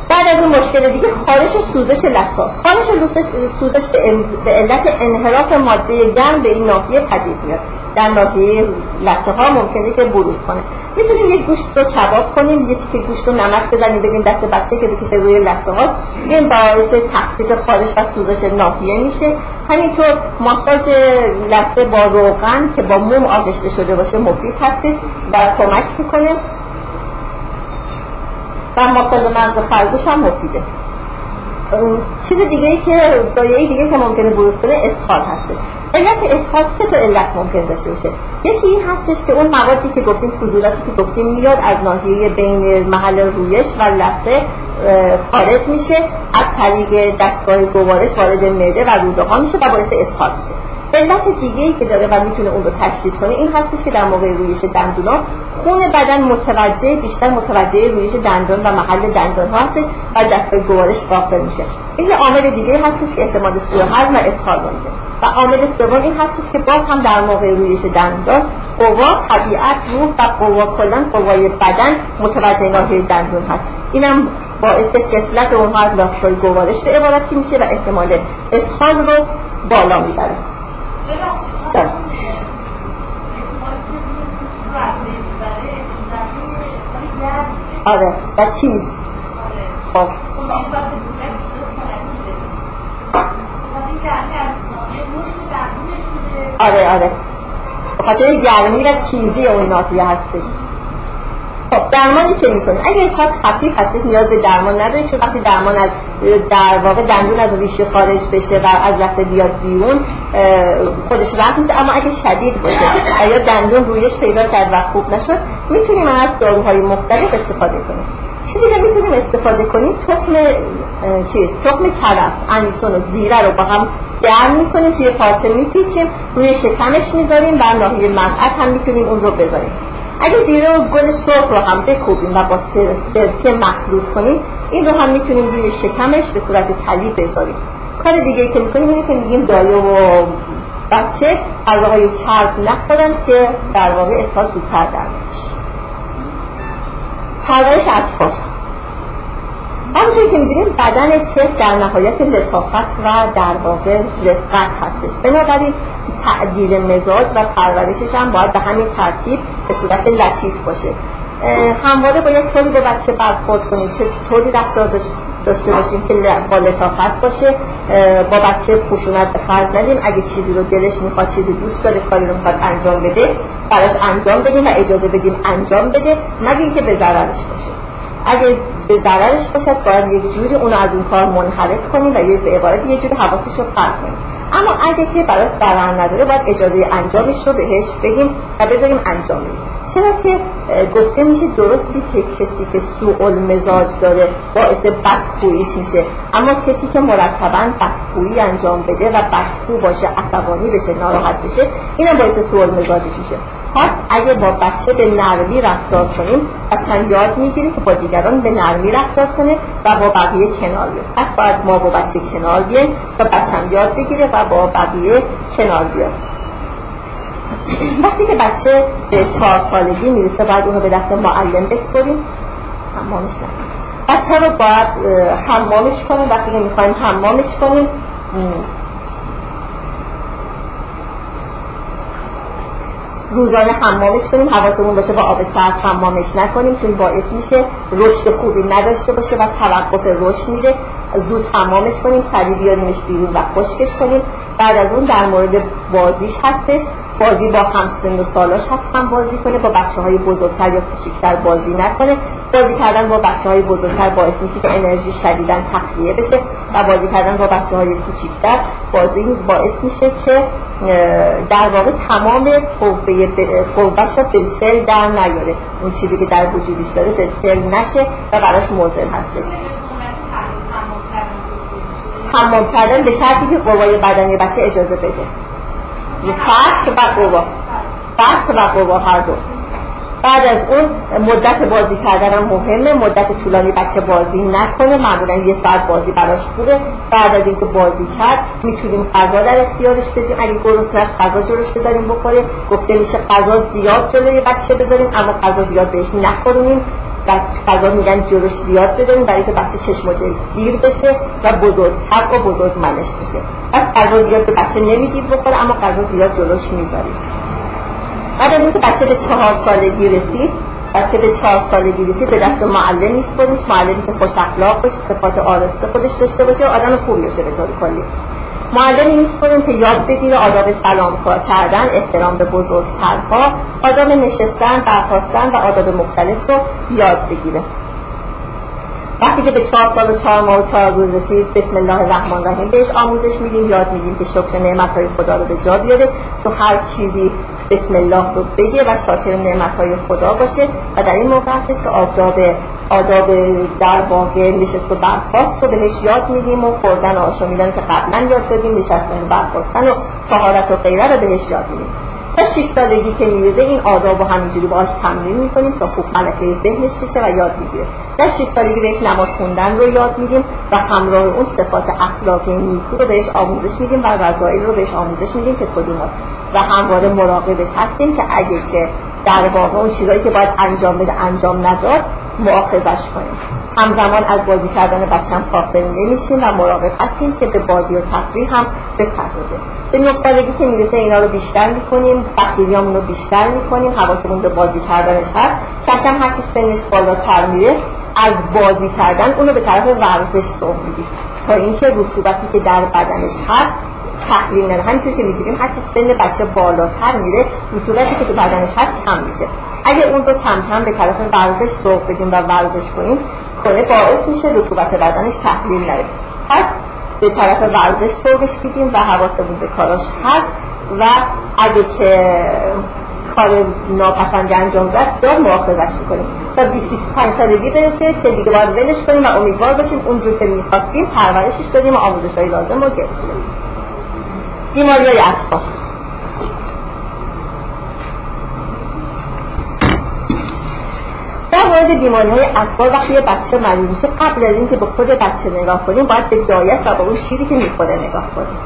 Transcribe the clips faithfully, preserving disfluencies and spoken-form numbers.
بعد از اون مشکل دیگه خارش و سوزش لثه‌ها. خارش و سوزش به علت انحراف ماده گرم به این ناحیه پدید میاد. در ناحیه لثه‌ها ممکنه که بروز کنه. میتونیم یک گوشت رو کباب کنیم، یک تیکه گوشت رو نمک بزنیم بدیم دست بچه که بکشه روی لثه‌ها. این باعث تخفیف خارش و سوزش ناحیه میشه. همینطور ماساژ لثه با روغن که با موم آغشته شده باشه مفید هست و کمک میکنه. و ماساژ مغز خرگوش هم مفیده. چیز دیگه ای که زایعه دیگه که ممکنه بروز کنه اسهال هستش. علت اسهال سه تا علت ممکن داشته باشه. یکی این هستش که اون موادی که گفتیم فضولاتی که گفتیم میاد از ناحیه بین محل رویش و لثه خارج میشه، از طریق دستگاه گوارش وارد معده و روده ها میشه و باعث اسهال میشه. علت دیگه ای که داره و میتونه اون رو تشدید کنه این هستش که در موقع رویش دندونا خون بدن متوجه بیشتر متوجه رویش دندان و محل دندان ها هستش و دستگاه گوارش غافل میشه. این یه عامل دیگه هستش که احتمال سوء هضم و اسهال میده. و عامل سوم این هستش که باز هم در موقع رویش دندان قوا طبیعت روح و قوا کلان قوای بدن متوجه ناحیه دندون هست. اینم باعث کسلت اونها از دستگاه گوارش به عبارتی میشه و احتمال اسهال رو بالا میبره. جان. آره و چیز خب آره آره بخاطر گرمی و چیزی اون ناحیه هستش. خب درمانی که میکنه اگه اسهال خفیف هستش نیاز به درمان نداره، چون وقتی درمان از در واقع دندون از ریشه خارج بشه و از لثه بیاد بیرون خودش رفت میشه. اما اگه شدید باشه یا دندون رویش پیدا کرد و خوب نشد میتونیم از داروهای مختلف استفاده کنیم. چی دیگه میتونیم استفاده کنیم؟ تخم چیز تخم کرفس، انیسون و زیره رو با هم گرم میکنیم، توی پارچه میپیچیم، روی شکمش میذاریم و ناحیه مقعد هم میتونیم اون رو بذاریم. اگه زیره و گل سرخ رو هم بکوبیم و با سرکه مخلوط کنیم این رو هم میتونیم روی شکمش به صورت تلی بذاریم. کار دیگه که میکنیم اینه که میگیم دایه و بچه غذاهای چرب نخورن که در واقع اسهال زودتر در میشه. پرورش اطفال همونطور که می‌دونیم بدن طفل در نهایت لطافت و در واقع رفقت هستش، بنابراین تعدیل مزاج و پرورشش هم باید به همین ترتیب به صورت لطیف باشه. همواره باید طوری به بچه برخورد کنیم، چه طوری رفتار داشته باشیم که با لطافت باشه، با بچه خشونت به خرج ندیم. اگه چیزی رو دلش میخواد، چیزی دوست داره، کاری رو میخواد انجام بده، براش انجام بدیم و اجازه بدیم انجام بده، مگه اینکه به ضررش باشه. اگه به ضررش باشد باید یک جوری اونو از اون کار منحرف کنیم و یه به عبارت یه جوری حواسش رو پرت کنیم. اما اگه که براش ضرر نداره باید اجازه انجامش رو بهش بگیم و بذاریم انجام بدیم. چرا که گفته میشه درستی که کسی که سوء المزاج داره باعث بدخوییش میشه، اما کسی که مرتباً بدخویی انجام بده و بدخو باشه، عصبانی بشه، ناراحت بشه، اینم باعث سوء المزاجش میشه. پس اگه با بچه به نرمی رفتار کنیم اصلا یاد میگیره که با دیگران به نرمی رفتار کنه و با بقیه کنار بیاد. پس باید ما با بچه کنار بیایم تا بچه هم یاد بگیره و با بقیه کنار بیاد. وقتی که بچه به چهار سالگی میرسه باید اونو به دست معلم بسپاریم، حمامش نکنیم. بچه رو باید حمامش کنیم، وقتی که میخوایم حمامش کنیم روزانه حمامش کنیم، حواسمون باشه با آب سرد حمامش نکنیم چون باعث میشه رشد خوبی نداشته باشه و توقف رشد میده. زود حمامش کنیم، سریع بیاریمش بیرون و خشکش کنیم. بعد از اون در مورد بازیش هستش، بازی با همسن و سالاش حتما بازی کنه، با بچه‌های بزرگتر یا کوچیک‌تر بازی نکنه. بازی کردن با بچه‌های بزرگتر باعث میشه که انرژی شدیداً تخلیه بشه و بازی کردن با بچه‌های کوچیک‌تر بازی باعث میشه که در واقع تمام قوه قوه‌اش رو به سل در نیاره، اون چیزی که در وجودش داره به سل نشه و براش مضر هستش. حمام کردن به شرطی که قوای بدنی بچه اجازه بده. فقط و قوا فقط و قوا هر دو. بعد از اون مدت بازی کردن هم مهمه، مدت طولانی بچه بازی نکنه، معمولا یه ساعت بازی براش خوبه. بعد از اینکه بازی کرد میتونیم غذا در اختیارش بدیم، اگه گرسنه است غذا جلوش بذاریم بخوره. گفته میشه غذا زیاد جلوی بچه بذاریم اما غذا زیاد بهش نخورونیم غذا میگن جلوش زیاد بدیم برای که بچه چشم و دل گیر بشه و بزرگتر و بزرگ منش بشه. پس غذا زیاد به بچه نمیدید بخوره، اما غذا زیاد جلوش میذارید. بعد از اینکه بچه به چهار سالگی رسید، بچه به چهار سالگی رسید به دست معلم میسپاریش، معلمی که خوش اخلاق باشه، صفات آراسته خودش داشته باشه، آدم خوبی باشه به طور کلی. معلمی میسپاریم که یاد بگیره آداب سلام کردن، احترام به بزرگترها، آداب نشستن، برخاستن و آداب مختلف رو یاد بگیره. وقتی که به چهار سال و چهار ماه و چهار روز رسید، بسم الله الرحمن الرحیم بهش آموزش میدیم، یاد میدیم که شکر نعمت‌های خدا رو به جا بیاره، تو هر چیزی بسم الله رو بگه و شاکر نعمت‌های خدا باشه و در این موقع هست که آداب آداب در واقع نشست و برخاست رو بهش یاد میدیم و خوردن آشا میدن که قبلا یاد دادیم، نشستن و برخاستن و طهارت و غیره رو بهش یاد میدیم. تا شش سالگی که میرسه این آداب رو همینجوری باهاش تمرین میکنیم تا خوب ملکه ذهنش بشه و یاد بگیره. در شش سالگی بهش نماز خوندن رو یاد میدیم و همراه اون صفات اخلاقی نیکو رو بهش آموزش میدیم و رذایل رو بهش آموزش میدیم که کدوماست و همواره مراقبش هستیم که اگه که در واقع اون چیزایی که باید انجام بده انجام نداد مؤاخذش کنیم. همزمان از بازی کردن بچه‌م غافل نمیشیم و مراقب هستیم که به بازی و تفریح هم بپردازه. به نه سالگی که میرسه اینا رو بیشتر میکنیم، تخیلیامون رو بیشتر میکنیم، حواسمون به بازی کردنش هست. کم هر چیز سنش بالاتر میره از بازی کردن اون رو به طرف ورزش سوق میدیم تا اینکه رطوبتی که در بدنش هست تحلیل نده. همینطور که میگیریم هر چیز سن بچه بالاتر میره رطوبتی که تو بدنش هست کم میشه. اگه اون رو کم کم به طرف ورزش سوق بدیم و ورزش کنیم کنه باعث میشه رطوبت بدنش تحلیل نده. پس به طرف ورزش سوقش بدیم و حواسمون به کاراش هست و اگه که کار ناپسند انجام داد دار مؤاخذش میکنیم تا بیست و پنج سالگی برسه که دیگه باید ولش کنیم و امیدوار باشیم اونجور که میخواستیم پرورشش دادیم و آموزش‌های لازم رو گرفتیم. بیماری‌های اطفال. در مورد بیماری‌های اطفال وقتی یه بچه مریض میشه قبل از اینکه به خود بچه نگاه کنیم باید به دایش و به اون شیری که میخوره نگاه کنیم.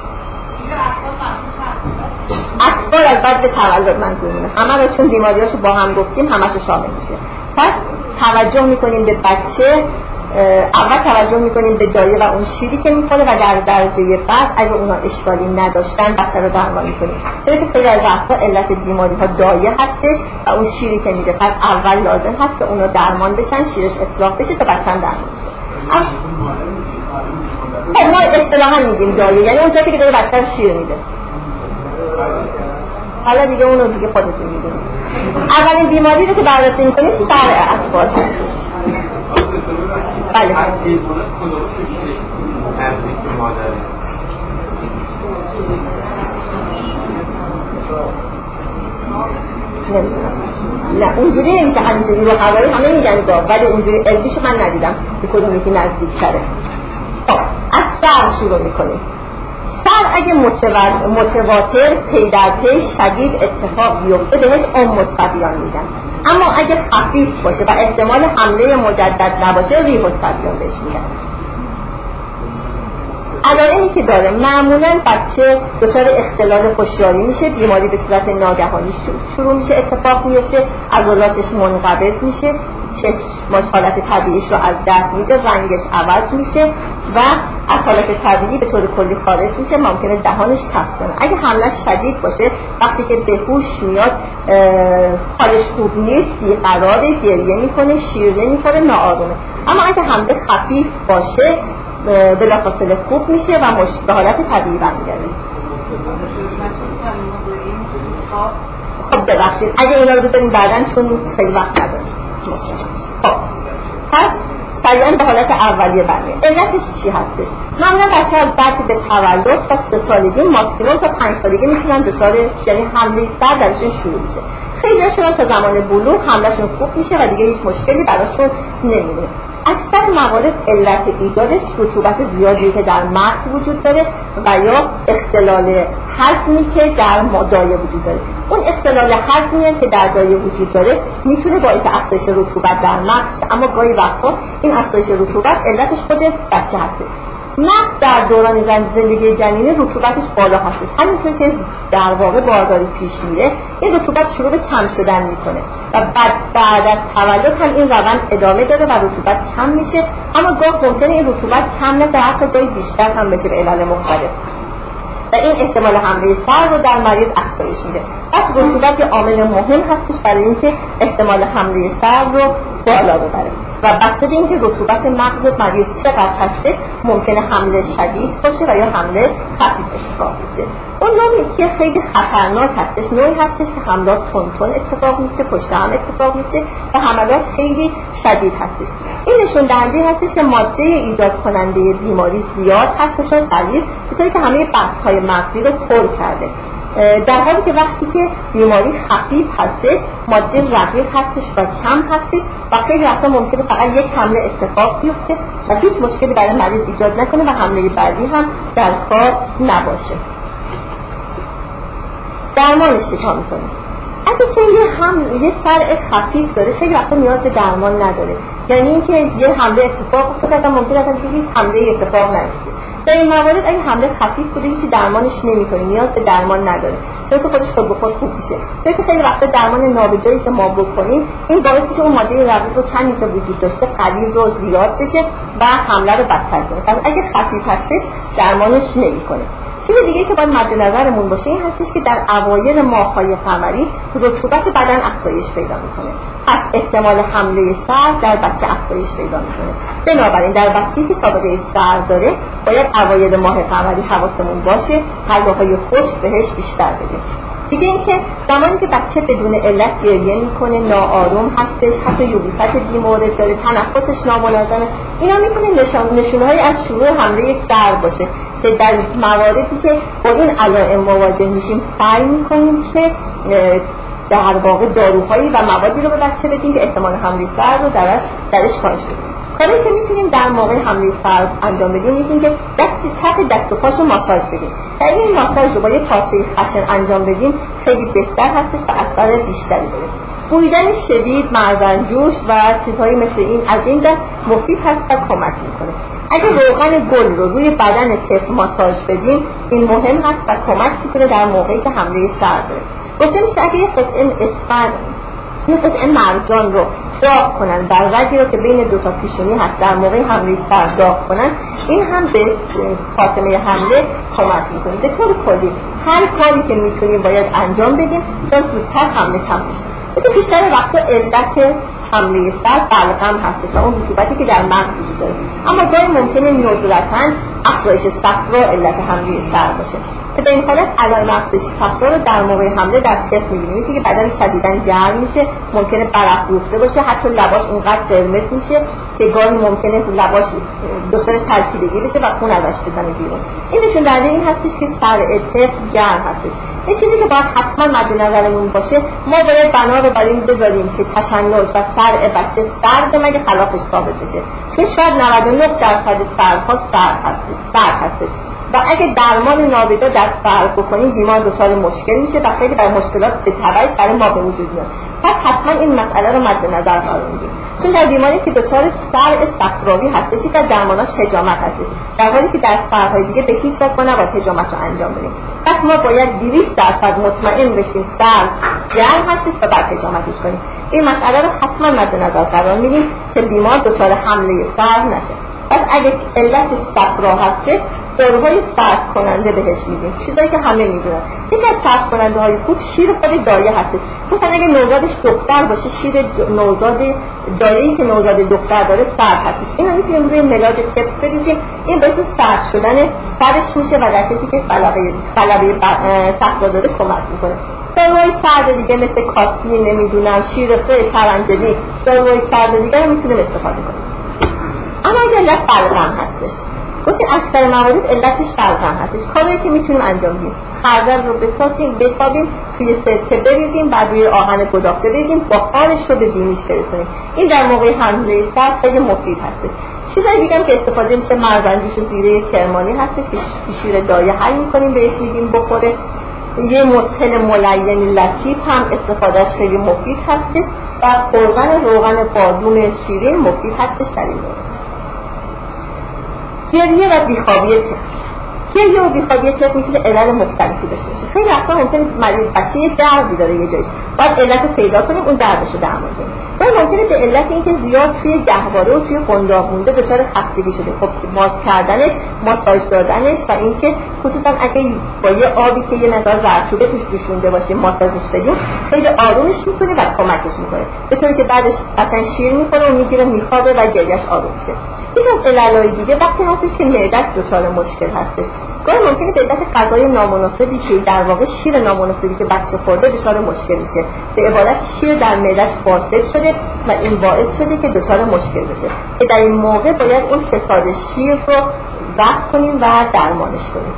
اطفال از بعد به تولد منظور میشه. همه رو چون بیماریاشو با هم گفتیم همه‌شو شامل میشه. پس توجه میکنیم به بچه، اول توجه میکنیم به دایه و اون شیری که میخوره و در درجه بعد اگه اونا اشکالی نداشتن بچه رو درمان میکنیم. چرا که خیلی از وقتا علت بیماری ها دایه هستش و اون شیری که میده. پس اول لازم هست که اونا درمان بشن، شیرش اصلاح بشه تا بچه هم درمان بشه. ما اصطلاحا میگیم دایه یعنی اون کسی که داره بچه رو شیر میده. حالا دیگه اونو دیگه خودتون میدونید. اولین بیماری رو که بررسی میکنیم سر اطفال هستش. بله نه اونجوری نمیشه همینجوری رو هوایی همه میگن گاه ولی اونجوری علمیشو من ندیدم به کدوم یکی نزدیک تره. از سر شروع میکنیم. سر اگه متواتر پی در پی شدید اتفاق بیفته بهش ام مستبیان میگن، اما اگه خفیف باشه و احتمال حمله مجدد نباشه ریح مستبیان بهش میگن. علائمی که داره معمولا بچه دچار اختلال هوشیاری میشه، بیماری به صورت ناگهانی شروع میشه، اتفاق میفته، عضلاتش منقبض میشه، چشماش حالت طبیعیش رو از دست میده، رنگش عوض میشه و از حالت طبیعی به طور کلی خارج میشه، ممکنه دهانش تف کنه. اگه حملش شدید باشه وقتی که به هوش میاد حالش خوب نیست، بیقراره، گریه میکنه، شیر نمیخوره، ناآرومه. اما اگه حمله خفیف باشه بلافاصله خوب میشه و مش به حالت طبیعی برمیگرده. خب ببخشید اگه اینا رو بزنیم بعدن چون خیلی وقت نداریم. خب پس سریعا به حالت اولیه برمیگرده. علتش چی هستش؟ معمولا بچه ها بعد به تولد تا سه سالگی ماکسیموم تا پنج سالگی میتونن دچار یعنی حمله سر درشون شروع میشه. خیلی هاشون تا زمان بلوغ حملهشون خوب میشه و دیگه هیچ مشکلی براشون نمیمونه. اکثر موارد علت ایجادش رطوبت زیادی که در مغز وجود داره و یا اختلال هضمی که در دایه وجود داره. اون اختلال هضمی که در دایه وجود داره میتونه باعث افزایش رطوبت در مغز، اما گاهی وقتا این افزایش رطوبت علتش خود بچه هست. مغز در دوران زندگی جنینی رطوبتش بالا هستش، همینطور که در واقع بارداری پیش میره این رطوبت شروع به کم شدن میکنه و بعد بعد از تولد هم این روند ادامه داره و رطوبت کم میشه، اما گاه ممکنه این رطوبت کم نشه، حتی گاهی بیشتر هم بشه به علل مختلف و این احتمال حمله سر رو در مریض افزایش میده. پس رطوبت یه عامل مهم هستش برای اینکه احتمال حمله سر رو بالا ببره و بسته به اینکه رطوبت مغز مریض چقدر هستش ممکنه حمله شدید باشه و یا حمله خفیف اتفاق بیفته. اون نوعی که خیلی خطرناک هستش نوعی هستش که حملات تون اتفاق میفته، پشت هم اتفاق میفته و حملات خیلی شدید هستش. این نشون دهنده هستش که ماده ایجاد کننده بیماری زیاد هستش و قلیل، بطوری که همه بخش‌های مغزی رو پر کرده، در حالی که وقتی که بیماری خفیف هستش ماده رقیق هستش و کم هستش و خیلی وقتا ممکنه فقط یک حمله اتفاق بیفته و هیچ مشکلی برای مریض ایجاد نکنه و حمله بعدی هم در کار نباشه. درمانش چطور میکنه؟ اگه که یه هم یه سرع خفیف داره خیلی وقتا نیاز به درمان نداره، یعنی اینکه یه حمله اتفاق افتاد اصلا ممکنه اصلا هیچ حمله اتفاق نیفته. در این موارد اگه حمله خفیف بوده هیچی درمانش نمی‌کنه، نیاز به درمان نداره، چون که خودش خود به خود خوب میشه. چون که خیلی وقتا درمان نابجایی که ما بکنیم این باعث میشه اون ماده رقیق رو کمی که وجود داشته غلیظ و زیاد بشه و حمله رو بدتر کنه. پس اگه خفیف هستش درمانش نمی‌کنه. چیز دیگه که باید مد نظرمون باشه این هستش که در اوایل ماه‌های قمری رطوبت بدن افزایش پیدا میکنه، پس احتمال حمله سر در بچه افزایش پیدا میکنه. بنابراین در بچه‌ای که سابقه سر داره باید اوایل ماه قمری حواسمون باشه غذاهای خشک بهش بیشتر بدیم. دیگه اینکه زمانی که بچه بدون علت گریه میکنه، ناآروم هستش، حتی یبوست بیمورد داره، تنفسش نامنظمه، اینا میتونه نشان نشونه‌های از شروع حمله سر باشه که در مواردی که با این علائم مواجه میشیم سعی میکنیم که در واقع داروهایی و موادی رو به بچه بدیم که احتمال حمله سر رو درش درش کاهش بدیم. کاری که میتونیم در موقع حمله سر انجام بدیم اینه که دست کف دست و پاشو ماساژ بدیم. اگه این ماساژ رو با یه پارچه خشن انجام بدیم خیلی بهتر هستش و اثر بیشتری داره. بویدن شدید، معدنجوش و چیزهایی مثل این از این دست مفید هست و کمک میکنه. اگه روغن گل رو روی بدن طفل ماساژ بدیم این مهم هست و کمک میکنه در موقعی که حمله سر داره. گفته میشه اگه یه قطعه اسفند یه قطعه مرجان رو داغ کنن بر رگی رو که بین دو تا پیشونی هست در موقع حمله سر داغ کنن، این هم به خاتمه حمله کمک میکنه. به طور کلی هر کاری که میتونیم باید انجام بدیم تا زودتر حمله کم بشه. بسید بیشتر وقتا علت حمله سر بلغم هستش و اون رطوبتی که در مغز وجود داره، اما گاهی ممکنه ندرتاً افزایش صفرا علت حمله سر باشه که به این حالت علائم افزایش صفرا رو در موقع حمله در طفل می‌بینیم که بدن شدیداً گرم میشه، ممکنه برافروخته باشه، حتی لباش اونقدر قرمز میشه که گاهی ممکنه لباش دچار ترکیدگی بشه و خون ازش بزنه بیرون. این نشون دهنده این هستش که سر طفل گرم هستش. این چیزی که باید حتما مد نظرمون باشه، ما باید بنا رو برای این بذاریم که تشنج و سرع بچه سرد مگه خلافش ثابت بشه، چون شاید نود و نه درصد سرها سرد هستش سرد هستش و اگه درمان نابجا در سر بکنیم بیمار دچار مشکل میشه و خیلی بر مشکلات به تبعش برای ما به وجود میاد. پس حتما این مسئله رو مد نظر قرار بدیم، چون در بیماری که دچار سرع صفراوی هستش که درماناش حجامت هستش، در حالی که در سرهای دیگه به هیچ وجه ما نباید حجامت رو انجام بدیم. پس ما باید دویست درصد مطمئن بشیم سر گرم هستش و بعد حجامتش کنیم. این مسئله رو حتما مد نظر قرار میدیم که بیمار دچار حمله سر نشه. پس اگه علت صفرا هستش داروهای سرد کننده بهش میدیم، چیزایی که همه میدونن. یکی از سرد کننده های خوب شیر خود دایه هستش. مثلا اگه نوزادش دختر باشه شیر نوزاد دایه‌ای که نوزاد دختر داره سرد هستش، اینو میتونیم روی ملاج طفل بدیم، این باعث سرد شدن سرش میشه و در کسی که فلبه فلبه صفرا داره کمک میکنه. داروهای سرد دیگه مثل کاسین، نمیدونم شیر فه، پرنجبین، داروهای سرد دیگه رو میتونیم استفاده کنیم. اما اگه علت بلغم هستش، گفتیم اکثر موارد علتش بلغم هستش، کاری که میتونیم انجام بدیم خردل رو بسازیم، بخوابیم، توی سرکه بریزیم، بعد روی آهن گداخته بریزیم، بخارش رو به بینیش برسونیم. این در موقع حمله سر خیلی مفید هستش. چیزای دیگه هم که استفاده میشه مرزنجوش و زیره کرمانی هستش که شیر دایه حل میکنیم بهش میدیم بخوره. یه مسهل ملین لطیف هم استفادهش خیلی مفید هستش و خوردن روغن بادوم شیرین مفید هستش در این مورد. گریه و بیخوابی طفل. گریه و بیخوابی طفل میتونه علل مختلفی داشته باشه. خیلی وقتا ممکنه مریض بچه یه دردی داره یه جایش، باید علت رو پیدا کنیم، اون دردش رو درمان کنیم. ولی ممکنه به علت اینکه زیاد توی گهواره و توی قنداق مونده دچار خستگی شده، خب ماسک کردنش، ماساژ دادنش و اینکه خصوصا اگه با یه آبی که یه مقدار زردچوبه توش جوشونده باشه ماساژش بدیم خیلی آرومش میکنه و کمکش میکنه، به طوری که بعدش قشنگ شیر میخوره و میگیره میخوابه و گریه‌اش آروم میشه. یک از عللای دیگه وقتی هستش که معده‌اش دچار مشکل هستش، گاهی ممکنه به علت غذای نامناسبی که در واقع شیر نامناسبی که بچه خورده دچار مشکل میشه، به عبارت شیر در معده‌اش فاسد شده و این باعث شده که دچار مشکل بشه، که در این موقع باید اون فساد شیر رو ضبط کنیم و درمانش کنیم.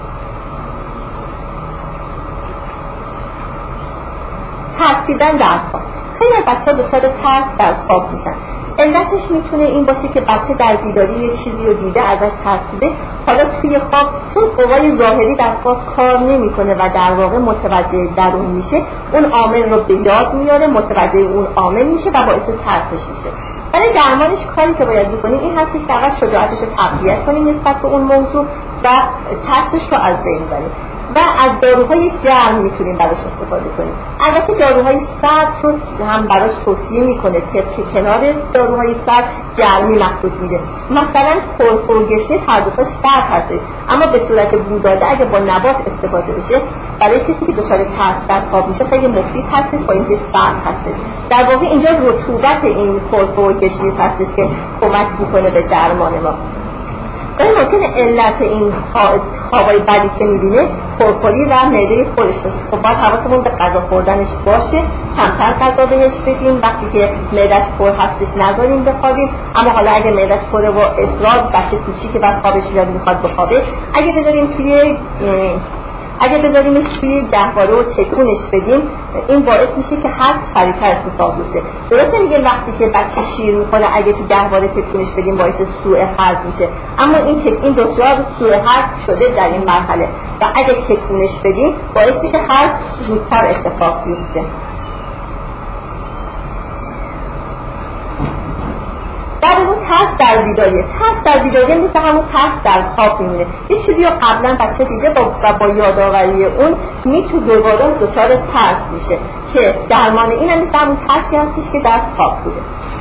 ترسیدن در خواب. خیلی از بچه‌ها دچار ترس در خواب میشن. علتش میتونه این باشه که بچه در بیداری یه چیزی رو دیده ازش ترسیده، حالا توی خواب چون قوای ظاهری در خواب کار نمیکنه و در واقع متوجه درون میشه، اون عامل رو به یاد میاره، متوجه اون عامل میشه و باعث ترسش میشه. ولی درمانش کاری که باید بکنیم این هستش که اول شجاعتش رو تقویت کنیم نسبت به اون موضوع و ترسش رو از بین ببریم و از داروهای گرم میتونیم براش استفاده کنیم. البته داروهای سرد رو هم براش توصیه میکنه که کنار داروهای سرد گرمی مخصوص میده. مثلا خرخور و گشنیز هر دوتاش سرد هستش، اما به صورت بوداده اگه با نبات استفاده بشه برای کسی که دچار ترس در خواب میشه خیلی مفید هستش، با اینکه سرد هستش. در واقع اینجا رطوبت این خرخور و گشنیز هستش که کمک میکنه به درمان ما. ولی ممکنه علت این خوابای بدی که میبینه پرخوری و معده خورش باشه. خب باید حواسمون به غذا خوردنش باشه، کمتر غذا بهش بدیم، وقتی که معده‌اش پر هستش نذاریم بخوابیم. اما حالا اگه معده‌اش پره و اصرار بچه کوچیکه بعد خوابش میاد میخواد بخوابه، اگه بذاریم توی اگه بذاریمش توی گهواره و تکونش بدیم این باعث میشه که هر سریعتر اتفاق بیفته. درسته میگه وقتی که بچه شیر میخوره اگه تو گهواره تکونش بدیم باعث سوء هضم میشه، اما این تک این دچار سوء هضم شده در این مرحله و اگه تکونش بدیم باعث میشه هر زودتر اتفاق بیفته. در اون ترس در بیداری، ترس در بیداری مثل همون ترس در خواب میمونه. یه چیزی رو قبلا بچه دیده با و با یادآوری اون میتو دوباره دچار ترس میشه که درمان این هم مثل همون ترسی هستش که در خواب بوده.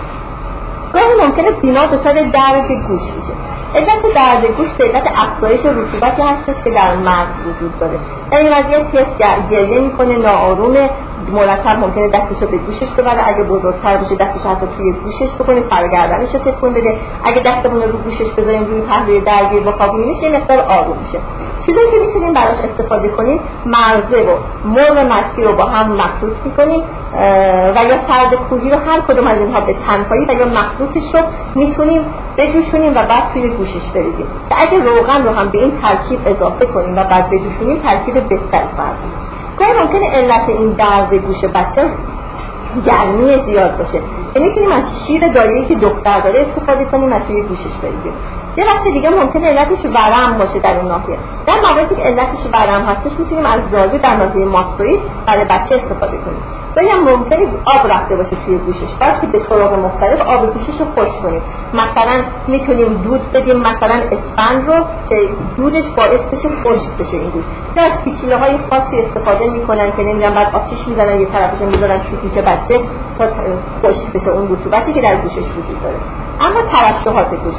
گاهی ممکنه بیمار دچار درد گوش میشه. علت درد گوش به علت افزایش رطوبتی هستش که در مغز وجود داره. در این وضعیت کسی گریه میکنه، ناآرومه، مرتب ممکنه دستشو به گوشش ببره، اگه بزرگتر بشه دستشو حتی توی گوشش بکنه، سرگردنشو تکون بده، اگه دستمون رو گوشش بذاریم روی پهلوی درگیر بخوابیم میشه یه مقدار آروم میشه. چیزایی که میتونیم براش استفاده کنیم مرزه و مرغ مکی رو با هم مخلوط میکنیم و یا سرد کوهی رو هر کدوم از اینها به تنهایی و یا مخلوطش رو میتونیم بجوشونیم و بعد توی گوشش بریزیم. که اگه روغن رو هم به این ترکیب اضافه کنیم و بعد بجوشونیم ترکیب بهتری خواهد بود. گاهی ممکنه علت این درد گوش بچه گرمی زیاد باشه که میتونیم از شیر داریایی که دختر داره استفاده کنیم و توی گوشش بریزیم. یه وقت دیگه ممکنه علتش ورم باشه در اون ناحیه. در مواردی که علتش ورم هستش میتونیم از دارو در ناحیه ماستوئید برای بچه استفاده کنیم. ولی هم ممکنه آب رفته باشه توی گوشش، باید که به طرق مختلف آب گوشش رو خشک کنیم. مثلا میتونیم دود بدیم، مثلا اسفند رو که دودش باعث بشه خشک بشه این گوش. یا از پیچیله‌های خاصی استفاده میکنن که نمیدونم بعد آتیش میزنن یه طرفش میذارن توی گوش بچه تا خشک بشه اون رطوبتی که در گوشش وجود داره. اما ترشحات گوش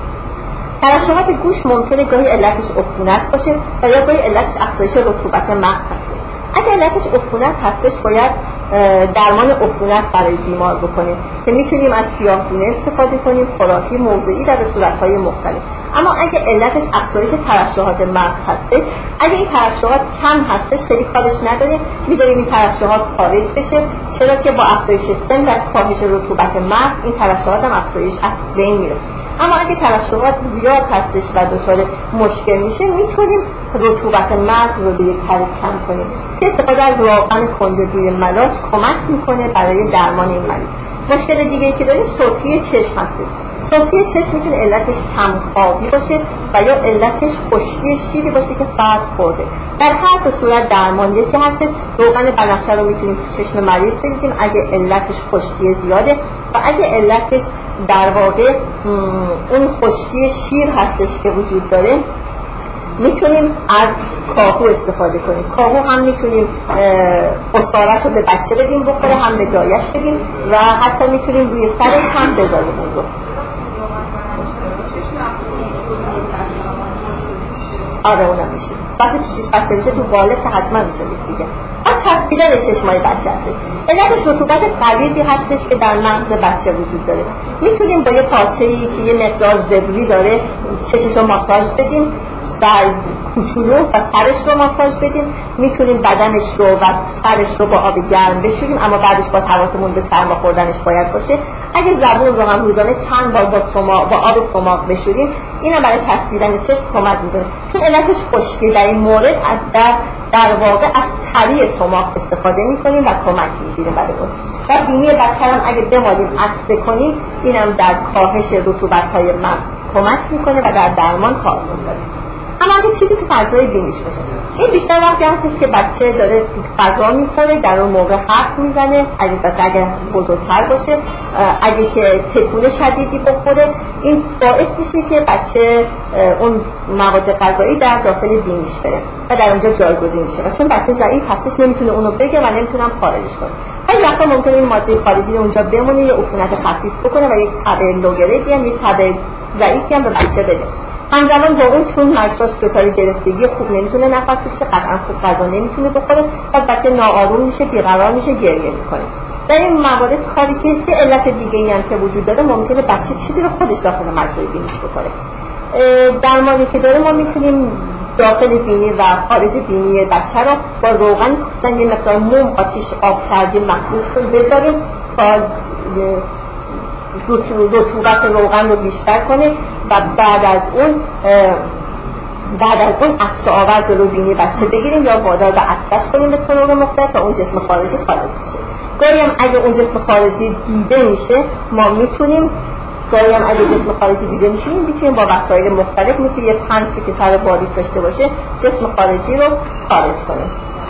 ترشحات گوش ممکنه گاهی علتش عفونت باشه و یا گاهی علتش افزایش رطوبت مغز هستش. اگه علتش عفونت هستش باید درمان عفونت برای بیمار بکنیم که میتونیم از سیاه‌گونه استفاده کنیم، خوراکی موضعی و به صورت‌های مختلف. اما اگه علتش افزایش ترشحات مغز هستش، اگه این ترشحات کم هستش خیلی کارش نداریم، می‌ذاریم این ترشحات خارج بشه، چرا که با افزایش سن و کاهش رطوبت مغز این ترشحات هم افزایش از بین میره. اما اگه ترشحات زیاد هستش و دچار مشکل میشه میتونیم رطوبت مغز رو به یک طریق کم کنیم که استفاده از روغن کنجدوی ملاس کمک میکنه برای درمان این مریض. مشکل دیگه ای که داریم سرخی چشم هستش. سرخی چشم میتونه علتش کمخوابی باشه و یا علتش خشکی شیری باشه که فرد خورده. در هر دو صورت درمان یکی هستش. روغن بنفشه رو میتونیم تو چشم مریض بریزیم اگه علتش خشکی زیاده، و اگه علتش در واقع اون خشکی شیر هستش که وجود داره، میتونیم از کاهو استفاده کنیم. کاهو هم میتونیم قصارش رو به بچه بدیم بخوره، هم به دایش بدیم و حتی میتونیم روی سرش هم بذاریم اون رو. آره اونم میشه. وقتی چشمش بسته بشه تو بالغ که حتما میشه دیگه. از تصویدن چشمای بچه هستش. علتش رطوبت غلیظی هستش که در مغز بچه وجود داره. میتونیم با یه پارچه‌ای که یه مقدار زبری داره چشمش رو ماساژ بدیم، در کوچولو و سرش رو ماساژ بدیم. میتونیم بدنش رو و سرش رو با آب گرم بشوریم، اما بعدش با حواسمون به سرما خوردنش باید باشه. اگه زبون رو هم روزانه چند بار با سماق با آب سماق بشوریم، اینا برای تصویدن چشم کمک میکنه. چون علتش خشکی در این مورد از در در واقع از تری سماق استفاده میکنیم و کمک میگیریم برای اون. و بینی بچه هم اگه بمالیم عطسه کنیم، اینم در کاهش رطوبت‌های مغز کمک میکنه و در درمان کار میکنه. اما اگه چیزی تو فضای بینیش باشه، این بیشتر وقتی هستش که بچه داره غذا میخوره، در اون موقع حرف میزنه، اگه بچه اگه بزرگتر باشه، اگه که تکون شدیدی بخوره، این باعث میشه که بچه اون مواد غذایی در داخل بینیش بره و در اونجا جایگزین میشه. و چون بچه ضعیف هستش نمیتونه اونو بگه و نمیتونه هم خارجش کنه. خیلی وقتا ممکنه این ماده خارجی اونجا بمونه، یه عفونت خفیف بکنه و یک تبع لوگره‌ای هم یک تبع ضعیفی هم به بچه بده. همزمان با اون چون مغزش دچار گرفتگی خوب نمیتونه نفس بکشه، قطعا خوب غذا نمیتونه بخوره، پس بچه ناآروم میشه، بیقرار میشه، گریه میکنه. در این موارد کاری که یه علت دیگه ای هم که وجود داره، ممکنه بچه چیزی رو خودش داخل مغزای بینیش بکنه. درمانی که داره ما میتونیم داخل بینی و خارج بینی بچه رو با روغن مثلا یه مقدار موم آتیش آب کردیم مخلوط بذاریم تا رطوبت روغن رو بیشتر کنه و بعد از اون بعد از اون عطسه آور جلو بینی بچه بگیریم یا وادار به عطسش کنیم به طور مختلف تا اون جسم خارجی خارج بشه. گاهی هم اگه اون جسم خارجی دیده میشه، ما میتونیم گاهی هم اگه جسم خارجی دیده میشه میتونیم با وسایل مختلف مثل یه پنسی که سر باریک داشته باشه جسم خارجی رو خارج کنیم.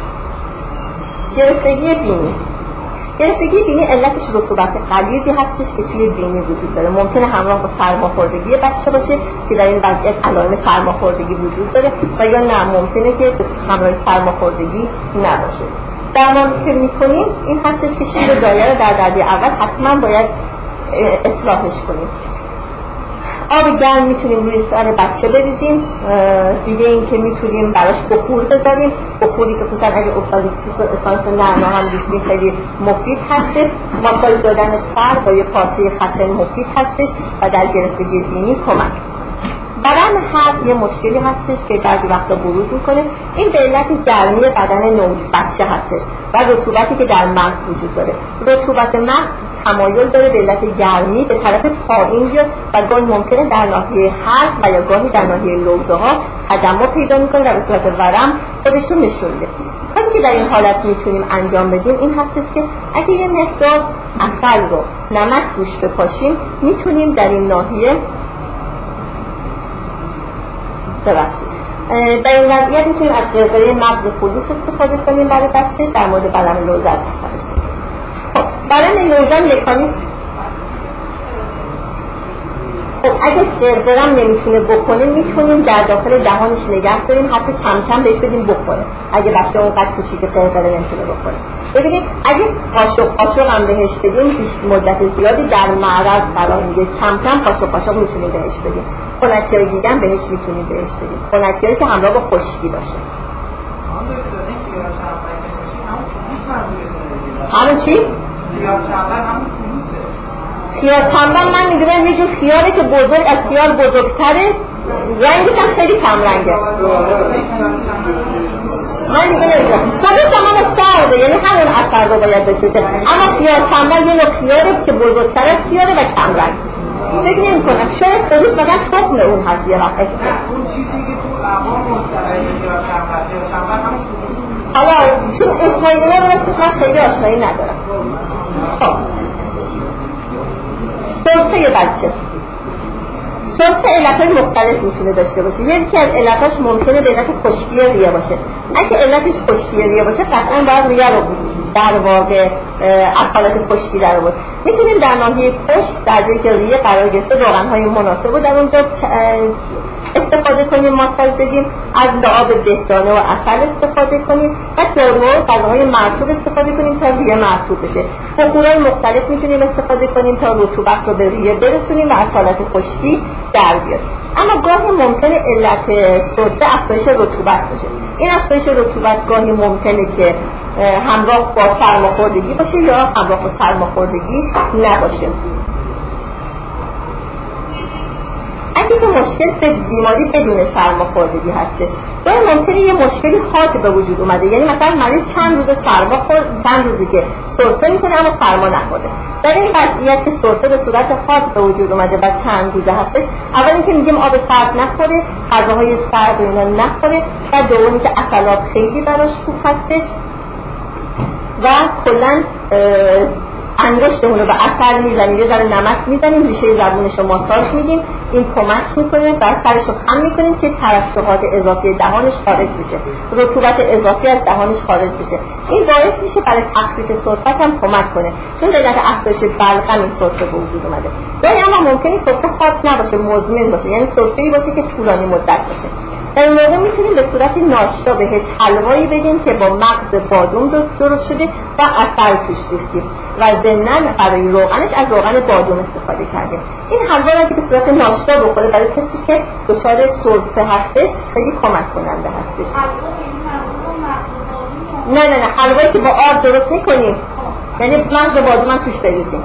گرفتگی بینی گرفتگی بینی علتش رطوبت غلیظی هستش که توی بینی وجود داره. ممکنه همراه با سرماخوردگی بچه باشه که در این وضعیت علائم سرماخوردگی وجود داره و یا نه ممکنه که همراه سرماخوردگی نباشه. درمانی که میکنیم این هستش که شیر دایره در درجه اول حتما باید اصلاحش کنیم. آب گرم میتونیم روی سر بچه بریزیم. دیگه این که میتونیم براش بخور بذاریم، بخوری که خصوصا اگه اوکالیپتوس اسانس نعنا هم ریزیم خیلی مفید هستش. ماساژ دادن سر با یه پارچه خشن مفید هستش و در گرفتگی بینی کمک. بدن هر یه مشکلی هستش که بعضی وقتا بروز میکنه. این به علت گرمی بدن نو بچه هستش و رطوبتی که در مغز وجود داره. رطوبت مغز تمایل داره به علت گرمی به طرف پایین بیاد و گاهی ممکنه در ناحیه حلق و یا گاهی در ناحیه لوزه ها تجمع پیدا میکنه و به صورت ورم خودش رو نشون میده. کاری که در این حالت میتونیم انجام بدیم این هستش که اگه یه مقدار عسل رو نمک روش بپاشیم، میتونیم در این ناحیه ببخشید در این وضعیت میتونیم از قرقره مغز خلوص استفاده کنیم برای بچه در مورد بدن لوزه استفاده کنیم. خب بدن لوزه مکانیزم خب اگه قرقرم نمیتونه بکنه میتونیم در داخل دهانش نگه داریم، حتی کم کم بهش بدیم بخوره اگه بچه اونقدر کوچیکه قرقره نمیتونه بخوره. ببینید اگه قاشق قاشق هم بهش بدیم مدت زیادی در معرض قرار میگیره، کم کم قاشق قاشق میتونیم بهش بدیم. خنکی‌های دیگه هم بهش میتونیم بهش بدیم، خنکی‌هایی که همراه با خشکی باشه. همون چی؟ خیار چندان من میدونم یه جور خیاره که بزرگ از خیار بزرگتره، رنگش هم خیلی کم رنگه. من دیگه نمیدونم خودش تمام سرده، یعنی همون اثر رو باید بشه. اما خیار چندان یه نوع خیاره که بزرگتر از خیاره و کم رنگ. فکر نمی کنم شاید خودش مثلا تخم اون هست یه وقت. اون چیزی که تو عوام مستقیمی خیار چندان خیار چندان همون حالا چون اسمایی اونا رو مثل من خیلی آشنایی ندارم. خب سرفه بچه سرفه علتهای مختلف میتونه داشته باشه. یکی از علتاش ممکنه به علت خشکی ریه باشه. اگه علتش خشکی ریه باشه قطعا باید ریه رو در واقع اصالت خشکی در آورد. میتونیم در ناحیه پشت در جایی که ریه قرار گرفته روغن‌های مناسب رو در اونجا استفاده کنیم، ماساژ بدیم، از لعاب دهدانه و عسل استفاده کنیم و داروها و غذاهای مرطوب استفاده کنیم تا ریه مرطوب بشه. بخورهای مختلف میتونیم استفاده کنیم تا رطوبت رو به ریه برسونیم و اصالت خشکی در بیاد. اما گاهی ممکنه علت سرفه افزایش رطوبت باشه. این افزایش رطوبت گاهی ممکنه که همراه با سرماخوردگی باشه یا همراه با سرماخوردگی نباشه. اگه که مشکل به بیماری بدون سرماخوردگی هستش، گاهی ممکنه یه مشکلی خاص به وجود اومده، یعنی مثلا مریض چند روز سرما خورد، چند روزی که سرفه میکنه اما سرما نخورده. در این وضعیت که سرفه به صورت خاص به وجود اومده و چند روزه هستش، اول اینکه میگیم آب سرد نخوره، غذاهای سرد و اینا نخوره، و دومی که عسلات خیلی براش خوب هستش و کلا انگشتمون رو به عسل میزنیم، یه ذره نمک میزنیم، ریشه زبونش رو ماساژ میدیم، این کمک میکنه، بعد سرش رو خم میکنیم که ترشحات اضافی دهانش خارج بشه، رطوبت اضافی از دهانش خارج بشه. این باعث میشه برای تخفیف سرفه‌ش هم کمک کنه، چون در علت افزایش بلغم این سرفه به وجود اومده. ولی اما ممکنه سرفه خاص نباشه، مزمن باشه، یعنی سرفه‌ای باشه که طولانی مدت باشه. در این موقع میتونیم به صورت ناشتا بهش حلوایی بدیم که با مغز بادوم درست شده و عسل توش ریختیم و ضمناً برای روغنش از روغن بادوم استفاده کردیم. این حلوا رو که به صورت ناشتا بخوره برای کسی که دچار سرفه هستش خیلی کمک کننده هستش. نه نه نه حلوایی که با آب درست میکنیم، یعنی مغز بادوم هم توش بریزیم.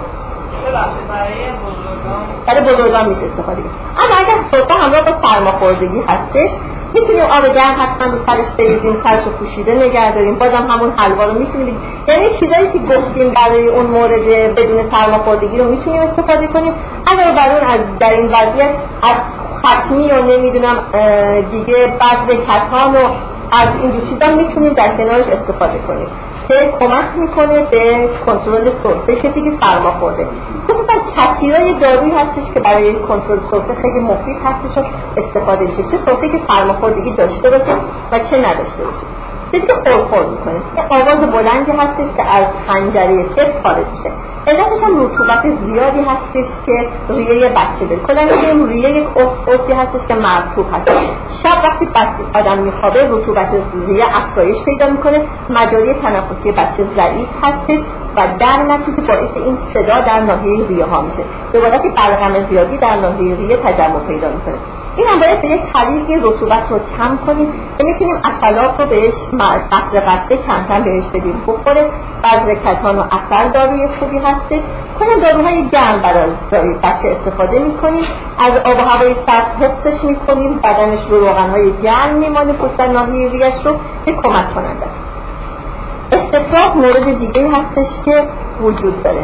برای بزرگان میشه استفاده کنیم. اما اگر سرفه همراه با سرماخوردگی هستش، میتونیم آب گرم حتما رو سرش بریزیم، سرش رو پوشیده نگه داریم، بازم همون حلوا رو میتونیم بدیم. یعنی چیزایی که گفتیم برای اون مورد بدون سرماخوردگی رو میتونیم استفاده کنیم. اگر برای اون از در این وضعیت از ختمی و نمیدونم دیگه بذر کتان و از این دو چیزا میتونیم در کنارش استفاده کنیم که کمک میکنه به کنترل سرفه کسی که سرما خورده. خصوصا کثیرای دارویی هستش که برای کنترل سرفه خیلی مفید هستش و استفاده میشه، چه سرفه که سرماخوردگی داشته باشه و چه نداشته باشه. چیزی که خورخور میکنه یه آواز بلندی هستش که از حنجره کبد خارج میشه. علتش هم رطوبت زیادی هستش که ریه بچه داره. کلا میگیم ریه یک افتی هستش که مرطوب هست. شب وقتی بچه آدم میخوابه رطوبت ریه افزایش پیدا میکنه، مجاری تنفسی بچه ضعیف هستش و در نتیجه باعث این صدا در ناحیه ریه ها میشه. به واسطه بلغم زیادی در ناحیه ریه تجمع پیدا میکنه. این هم باید به یک طریقی رطوبت رو کم کنیم که میتونیم عسلات رو بهش قطره قطره کم کم بهش بدیم بخوره. بذر کتان و عسل داروی خوبی هستش. کنم داروهای گرم برای بچه استفاده میکنیم، از آب و هوای سرد حفظش میکنیم، بدنش رو روغنهای گرم میمانه، پشت ناحیه ریه‌اش رو که کمک کننده. استفراغ مورد دیگه هستش که وجود داره.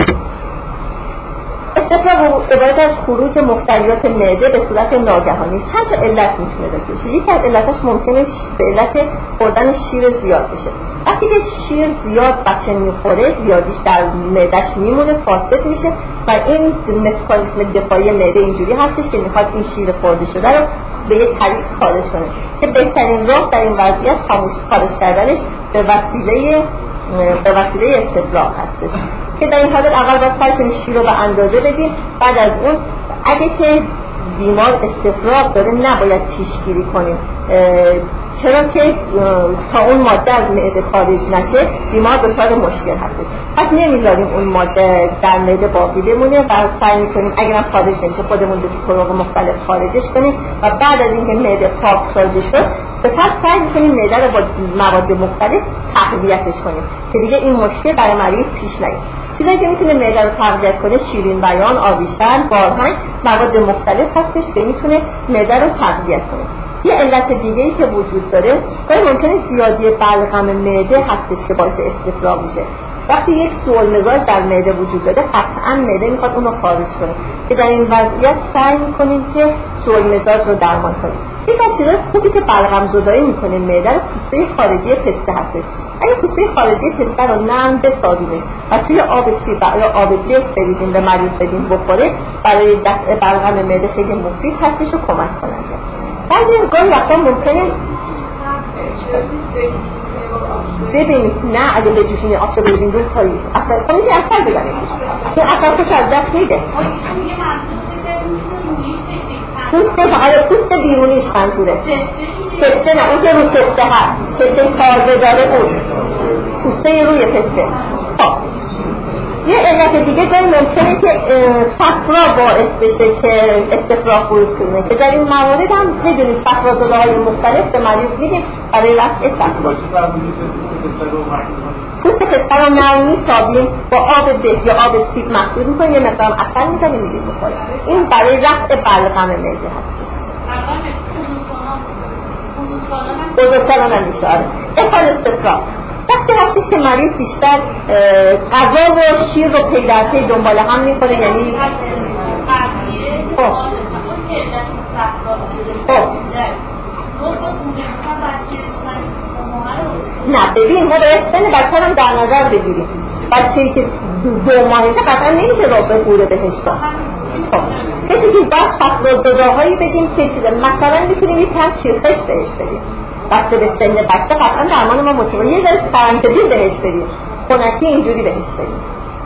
استفراغ عبارت از خروج مختلیات معده به صورت ناگهانی. چند تا علت میتونه داشته باشه. یکی از علتش ممکنه به علت خوردن شیر زیاد بشه. وقتی که شیر زیاد بچه میخوره، زیادیش در معدهش میمونه، فاسد میشه و این مکانیزم دفاعی معده اینجوری هستش که میخواد این شیر خورده شده رو به یک طریق خارج کنه که بهترین راه در این وضعیت خاموش خارج کردنش به وسیله به وسیله استفراغ هستش که در این حالت اول باید سعی کنیم شیر رو به اندازه بدیم. بعد از اون اگه که بیمار استفراغ داره نباید پیشگیری کنیم، چرا که تا اون ماده از معده خارج نشه بیمار دچار مشکل هستش. پس نمیذاریم اون ماده در معده باقی بمونه و سعی میکنیم اگر هم خارج نمیشه خودمون به طرق مختلف خارجش کنیم و بعد از اینکه معده پاک شده شد سپس سعی میکنیم معده رو با مواد مختلف تقویتش کنیم که دیگه این مشکل برای مریض پیش نیاد. چیزایی که میتونه معده رو تقویت کنه شیرین بیان، آبیشن، بارهنگ، مواد مختلف هستش که میتونه معده رو تقویت کنه. یه علت دیگه‌ای که وجود داره گاهی ممکنه زیادی بلغم معده هستش که باعث استفراغ میشه. وقتی یک سوال مزاج در معده وجود داره قطعاً معده میخواد اون رو خارج کنه که در این وضعیت سعی میکنیم که سوال مزاج رو درمان کنیم. یک از چیزای خوبی که بلغم زدایی میکنه معده رو پوسته خارجی پسته هستش. اگه پوسته خارجی پسته رو نرم بسازیمش و توی آب سیب یا آب لیک بریزیم به مریض بدیم بخوره، برای دفع بلغم معده خیلی مفید هستش و کمک کننده. بعضی گاهی وقتا ممکنه ببینید نه اگه بجوشین آب بریزین روی کاری اصلا خواهید اصلا بزنید چون اصلا خوش از دست میده پوست فقط پوست بیرونیش منظوره پسته نه اون که رو پسته هست پسته تازه داره اون پوسته روی پسته خب یه علت دیگه جایی ممکنه که صفرا باعث بشه که استفراغ بروز کنه که در این موارد هم میدونید صفرازاده های مختلف به مریض میدیم برای رفع صفرا پوست پسته رو نرم میسابیم با آب ده یا آب سیب مخلوط میکنیم یه مقدار عسل میکنیم میدیم بخوریم این برای رفع بلغم معده هست بزرگسالان هم میشه آره افعال استفراغ وقتی هستش که مریض بیشتر غذا و شیر رو پی در پی دنبال هم میکنه یعنی خب خب نه ببین ما باید سن بچه هم در نظر بگیریم بچه‌ای که دو ماهشه قطعا نمیشه را به قوره بهش داد خب کسی که باید صفرازداده‌هایی بدیم که چیزه مثلا میتونیم یک کم شیرخش بهش بدیم بچه به سن بچه قطعا درمان ما مطمئن یه ذره فرنگی بهش بدیم خونکی اینجوری بهش بدیم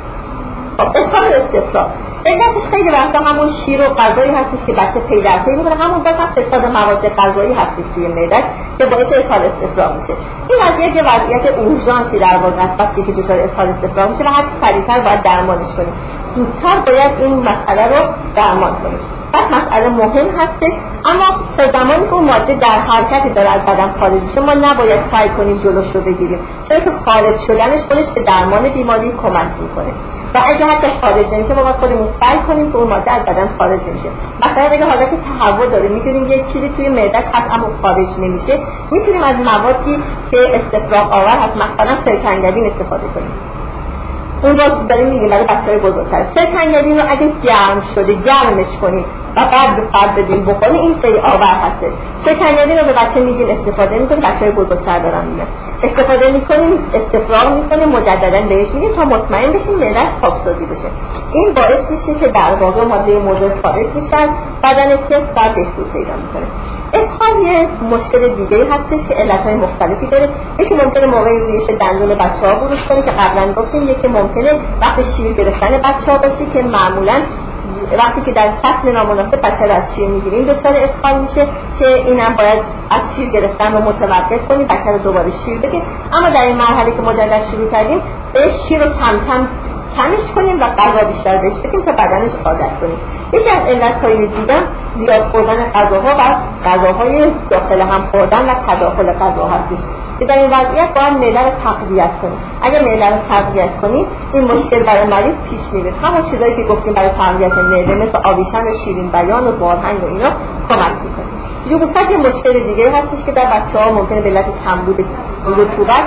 خب افعال استفراغ علتش خیلی وقتا همون شیر و غذایی هستش که بچه پی در پی میکنه همون باز هم استفاده مواد غذایی هستش توی معده‌اش که باعث افعال استفراغ میشه این وضعیت یه وضعیت اورژانسی در واقع است وقتی که دچار افعال استفراغ میشه و هر سریعتر باید درمانش کنیم زودتر باید این مسئله رو درمان کنیم بعد مسئله مهم هسته اما تا زمانی که اون ماده در حرکتی داره از بدن خارج میشه ما نباید سعی کنیم جلوش رو بگیریم چرا که خارج شدنش خودش به درمان بیماری کمک میکنه و اگه حتی خارج نمیشه ما باید خودمون سعی کنیم که اون ماده از بدن خارج نمیشه مثلا اگه حالت تهوع داره میدونیم یک چیزی توی معده‌اش هست اما خارج نمیشه میتونیم از موادی که استفراغ آور هست مثلا سرکنگبین استفاده کنیم اون رو داریم میگیم برای بچه‌های بزرگتر سرکنگبین رو اگه گرم شده گرمش کنیم و بعد به فرد بدیم بخوریم این سری آور هسته سرکنگبین رو به بچه میگیم استفاده میکنیم بچه‌های بزرگتر دارن میگن استفاده میکنیم استفراغ میکنیم مجددا بهش میگیم تا مطمئن بشیم معده‌اش پاکسازی بشه این باعث میشه که در واقع ماده مضر خارج میشن بدن کس و بهبود پیدا میکنه افعال یه مشکل دیگه هستش که علتهای مختلفی داره یکی ممکنه موقع رویش دندون بچه‌ها بروز کنه که قبلا گفتیم یکی ممکنه وقتی شیر گرفتن بچه‌ها باشه که معمولاً وقتی که در فصل نامناسب بچه رو از شیر میگیریم دچار افعال میشه که اینم باید از شیر گرفتن رو متوقف کنیم بچه رو دوباره شیر بدیم اما در این مرحله که مجدد شروع کردیم به شیر رو کم کم کمش کنیم و غذا بیشتر بهش بدیم تا بدنش عادت کنیم یکی از علت‌های دیگه زیاد خوردن غذاها و غذاهای داخل هم خوردن و تداخل غذا هست که در این وضعیت باید معده رو تقویت کنیم اگر معده رو تقویت کنیم این مشکل برای مریض پیش نمیره همون چیزایی که گفتیم برای تقویت معده مثل آویشن و شیرین بیان و بارهنگ و اینا کمک میکنه یبوست یه مشکل دیگه هستش که در بچه‌ها ممکنه به علت کمبود رطوبت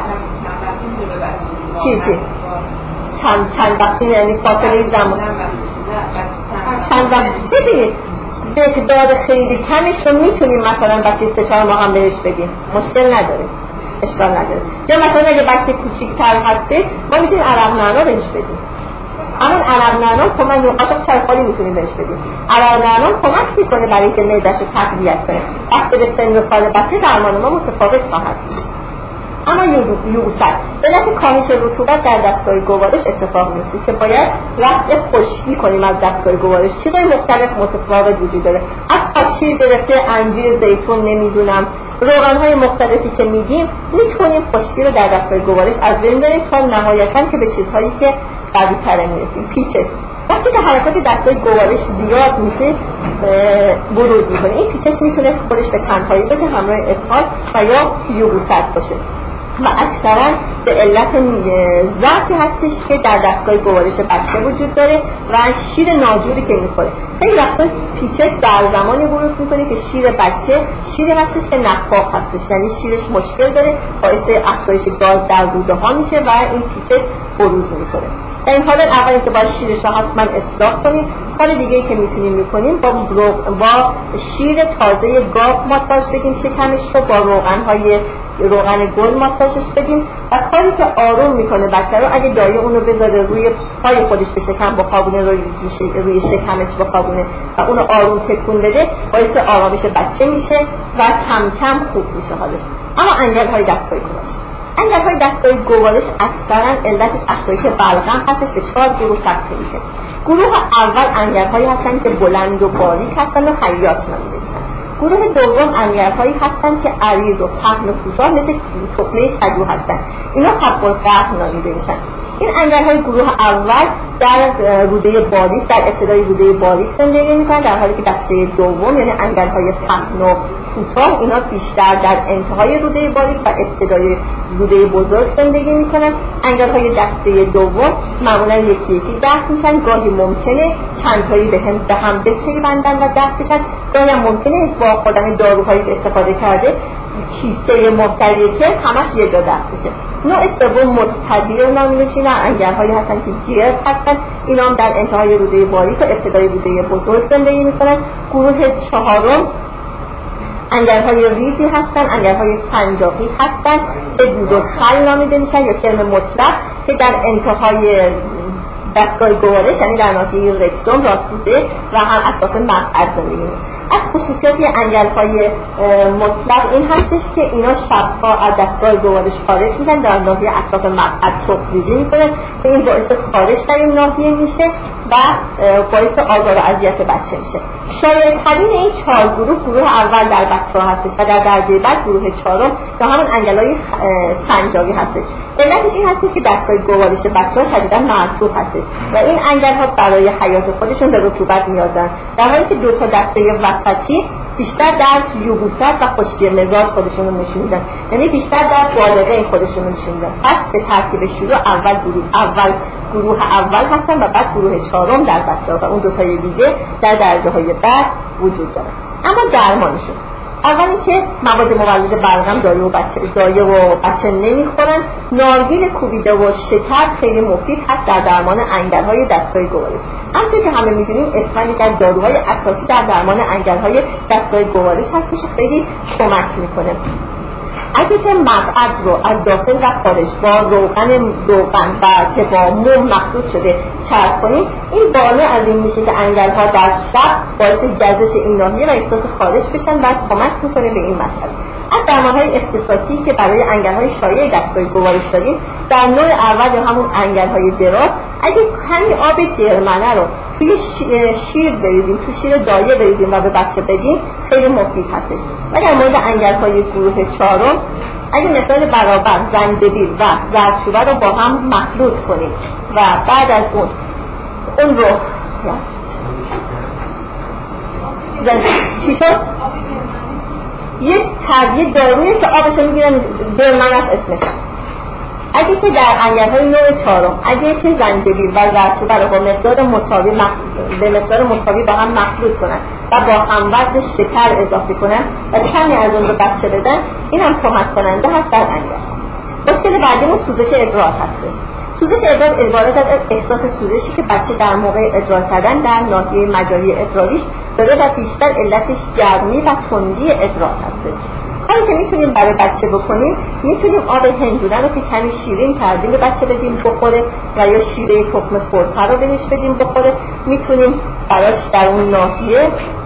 چی چی چند چند وقتی یعنی فاصله زمان چند وقت ببینید مقدار خیلی کمش رو میتونیم مثلا بچه سه چهار ماه هم بهش بدیم مشکل نداره اشکال نداره یا مثلا اگه بچه کوچیک‌تر هسته ما میتونیم عرق نعنا بهش بدیم اما عرق نعنا کمک نقاط چایخالی میتونیم بهش بدیم عرق نعنا کمک میکنه برای اینکه معده‌اش رو تقویت کنه وقتی به سن و سال بچه درمان ما متفاوت خواهد بود اما یبوست علت کاهش رطوبت در دستگاه گوارش اتفاق میفته که باید رفع خشکی کنیم از دستگاه گوارش چیزای مختلف متفاوت وجود داره از آبشیر گرفته انجیر زیتون نمیدونم روغن‌های مختلفی که میگیم میتونیم خشکی رو در دستگاه گوارش از بین ببریم تا نهایتاً که به چیزهایی که قوی‌تر میرسیم پیچش وقتی که حرکات دستگاه گوارش زیاد میشه بروز میکنه این پیچش میتونه خودش به تنهایی باشه همراه افعال و یا یبوست باشه و اکثرا به علت ضعفی هستش که در دستگاه گوارش بچه وجود داره و شیر ناجوری که میخوره خیلی وقتا پیچش در زمانی بروز میکنه که شیر بچه شیری هستش که نفاخ هستش یعنی شیرش مشکل داره باعث افزایش گاز در روده ها میشه و این پیچش بروز میکنه در این حال اول که باید شیرش رو حتما اصلاح کنیم کار دیگه‌ای که میتونیم میکنیم با, با شیر تازه گاو ماساژ بدیم شکمش رو با روغن‌های روغن گل ماساژش بدیم و کاری که آروم میکنه بچه رو اگه دایه اونو بذاره روی پای خودش به شکم بخوابونه روی, روی شکمش بخوابونه و اونو آروم تکون بده باعث آرامش بچه میشه و کم کم خوب میشه حالش اما انگل های دستگاه گوارش انگل‌های دستگاه گوارش اکثرا علتش افزایش بلغم هستش به چهار گروه تقسیم میشه. گروه اول انگل‌هایی هستن که بلند و باریک هستن و خیاط نامیده میشن. گروه دوم انگل‌هایی هستن که عریض و پهن و کوتاه مثل تخمه کدو هستن. اینا حب القهر نامیده میشن. این انگل‌های گروه اول در روده باریک، در ابتدای روده باریک زندگی میکنن، در حالی که دسته دوم یعنی انگل‌های پهن و کوتاه اینا بیشتر در انتهای روده باریک و ابتدای روده بزرگ زندگی میکنن. انگل‌های دسته دوم معمولا یکی یکی دفع میشن، گاهی ممکنه چند تایی به هم به هم بپیوندن و دفع بشن، گاهی هم ممکنه با خوردن داروهایی که استفاده کرده کیسه محتوی که همش یه جا دفع بشه. نوع سوم متحدی رو نامیده میشه، انگل‌هایی هستن که گیرد هستن، اینا هم در انتهای روده باریک و ابتدای روده بزرگ زندگی میکنن. گروه چهارم انگل‌های ریزی هستن، انگل‌های سنجاقی هستن که دود و خل نامیده میشن یا ترم مطلق که در انتهای دستگاه گوارش یعنی در ناحیه رکتوم راستوده و هم اطراف مقعد زندگی میکنن. از خصوصیات انگل‌های مطلق این هستش که اینا شب‌ها از دستگاه گوارش خارج میشن، در ناحیه اطراف مقعد تخم‌ریزی میکنن که این باعث خارج در این ناحیه میشه و باعث آزار و اذیت بچه میشه. شایع‌ترین این چهار گروه گروه اول در بچه‌ها هستش و در درجه بعد گروه چهارم یا همون انگل‌های سنجاقی هستش. علتش این هستش که دستگاه گوارش بچه‌ها شدیداً مرطوب هستش و این انگل‌ها برای حیات خودشون به رطوبت نیازن، در حالی که دو تا دسته وسطی بیشتر در یبوست و خشکی مزاج خودشون رو نشون میدن، یعنی بیشتر در بالغه خودشون رو نشون میدن. پس به ترتیب شروع اول گروه اول گروه اول هستن و بعد گروه چهارم در بچه‌ها و اون دو تای دیگه در درجه‌های بعد وجود دارن. اما درمانشون اول اینکه مواد مولد بلغم دایه و بچه دایه و بچه نمیخورن. نارگیل کوبیده و شکر خیلی مفید هست در درمان انگل‌های دستگاه گوارش. همونطور که همه میدونیم اسفند یک از داروهای اساسی در درمان انگل‌های دستگاه گوارش هستش، خیلی کمک میکنه. اگه که مقعد رو از داخل و خارج با روغن روغن و که با موم مخلوط شده چرب کنیم، این بالا از این میشه که انگل‌ها در شب باعث گردش این ناحیه و احساس خارج بشن و کمک میکنه به این مسئله. از درمان‌های اختصاصی که برای انگل‌های شایع دستگاه گوارش داریم، در نوع اول یا همون انگل‌های دراز، اگه همین آب درمنه رو توی شیر بریزیم، توی شیر دایه بریزیم و به بچه بدیم خیلی مفید هستش. و در مورد انگل‌های گروه چهارم اگه مثال برابر زنجبیل و زردچوبه رو با هم مخلوط کنیم و بعد از اون اون رو چی شد؟ یک تربیه دارویی که آبش رو میگیرن درمن از اسمش. اگه که در انگل‌های نوع چهارم اگه که زنجبیل و زردچوبه رو با مقدار مساوی مخ... به مقدار مساوی با هم مخلوط کنن و با هموزن شکر اضافه کنن و کمی از اون رو بچه بدن، این هم کمک کننده هست در انگل. مشکل بعدیمون سوزش ادرار هستش. سوزش ادرار عبارت از احساس سوزشی که بچه در موقع ادرار کردن در ناحیه مجاری ادراریش داره و بیشتر علتش گرمی و تندی ادرار هستش. کاری که میتونیم برای بچه بکنیم، میتونیم آب هندونه رو که کمی شیرین کردیم به بچه بدیم بخوره و یا شیره تخم فرفر رو بهش بدیم بخوره. میتونیم براش در اون ناحیه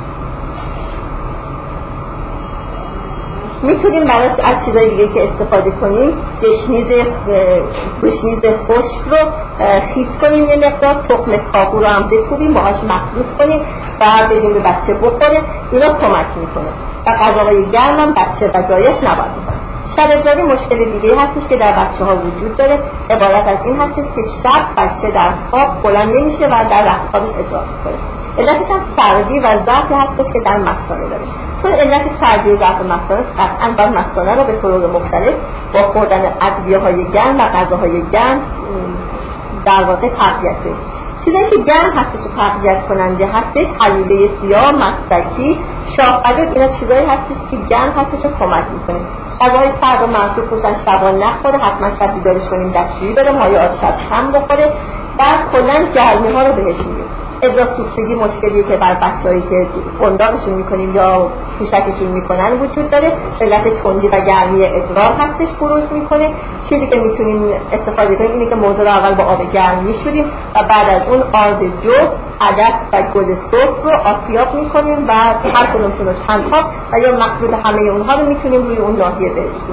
میتونیم براش از چیزای دیگه که استفاده کنیم گشنیز گشنیز خشک رو خیس کنیم، یه مقدار تخم کاهو رو هم بکوبیم باهاش مخلوط کنیم و بدیم به بچه بخوره. اینا کمک میکنه و غذاهای گرم هم بچه و جایش نباید میکنه. شب ادراری مشکل دیگه هستش که در بچه ها وجود داره، عبارت از این هستش که شب بچه در خواب بلند نمیشه و در رخت خوابش ادرار میکنه. علتش هم سردی و ضعفی هستش که در مثانه داره. چون علت سردی و ضعف مثانه قطعاً باید مثانه رو به طرق مختلف با خوردن ادویه‌های گرم و غذاهای گرم در واقع تقویت کنیم. چیزایی که گرم هستش و تقویت کننده هستش حلیله سیاه، مستکی، شاهقدر، اینا چیزایی هستش که گرم هستش و کمک میکنه. غذاهای سرد و مرطوب خصوصا شبان نخوره، حتما شب بیدارش کنیم دستشویی بره، مایعات شب کم بخوره و کلا گرمی ها رو بهش میدیم. ادرار سوختگی مشکلیه که بر بچه‌هایی که قنداقشون میکنیم یا پوشکشون میکنن وجود داره، علت تندی و گرمی ادرار هستش بروز میکنه. چیزی که میتونیم استفاده کنیم اینه که موضوع رو اول با آب گرم میشوریم و بعد از اون آرد جو، عدس و گل سرخ رو آسیاب میکنیم و هر کدومشون رو چند تا و یا مخلوط همه اونها رو میتونیم روی اون ناحیه بریزیم.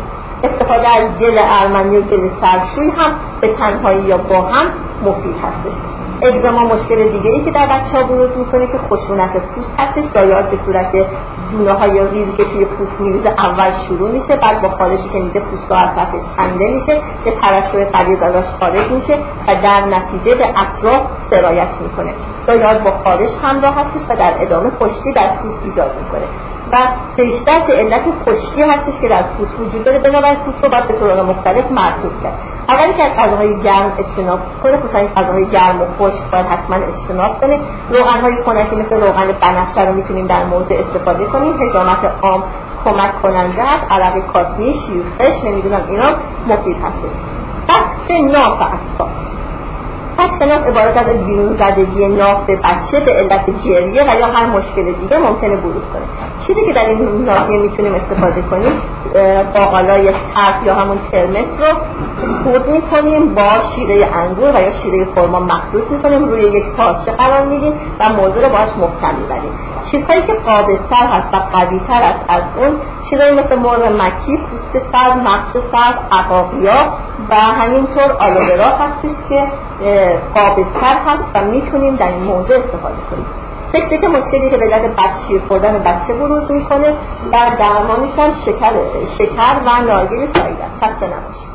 استفاده از گل ارمنی و گل سرشوی هم به تنهایی یا با هم مفید هستش. اگزما مشکل دیگری که در بچه‌ها بروز میکنه که خشونت پوست هستش، دایات به صورت دونه‌های یا ریزی که توی پوست میریزه اول شروع میشه، بعد با خارشی که میده پوست از طرفش کنده میشه، یه ترشح غلیظ ازش خارج میشه و در نتیجه به اطراف سرایت میکنه. دایات با خارش همراه هستش و در ادامه خشکی در پوست ایجاد میکنه و بیشتر به علت خشکی هستش که در پوست وجود داره. بنابراین پوست رو باید به طرق مختلف مرطوب کرد. اولی که از غذاهای گرم اجتناب کنه، خصوصا غذاهای گرم و خشک باید حتما اجتناب کنه. روغن‌های خنکی مثل روغن بنفشه رو میتونیم در مورد استفاده کنیم. حجامت عام کمک کننده است. عرق کاسنی، شیرخش، نمیدونم اینا مفید هستش. بحث ناف اطفال. پس ناف عبارت از بیرون زدگی ناف به بچه به علت گریه و یا هر مشکل دیگه ممکنه بروز کنه. چیزی که در این ناحیه میتونیم استفاده کنیم، باقالای ترک یا همون ترمس رو خورد میکنیم، با شیره انگور و یا شیره خرما مخلوط میکنیم، روی یک پارچه قرار میدیم و موضوع رو باهاش محکم میبریم. چیزهایی که قابض‌تر هست و قوی‌تر است از اون، چیزهایی مثل مرغ مکی، پوست سبز، مغز سبز، عقاقیا و همینطور آلوورا هستش که قابض‌تر هست و میتونیم در این موضوع استفاده کنیم. فکر که مشکلی که به علت بچه خوردن بچه بروز میکنه و درمانش هم شکر شکر و نارگیل سعیده. خسته نباشید.